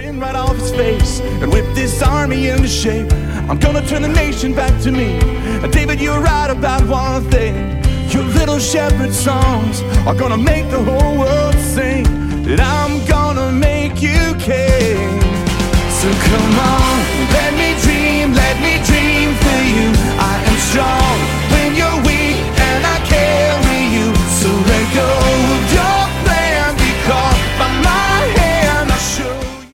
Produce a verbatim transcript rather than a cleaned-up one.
grin right off his face and whip this army into shape. I'm gonna turn the nation back to me. And David, you're right about one thing. Your little shepherd songs are gonna make the whole world sing that I'm gonna make you king. So come on.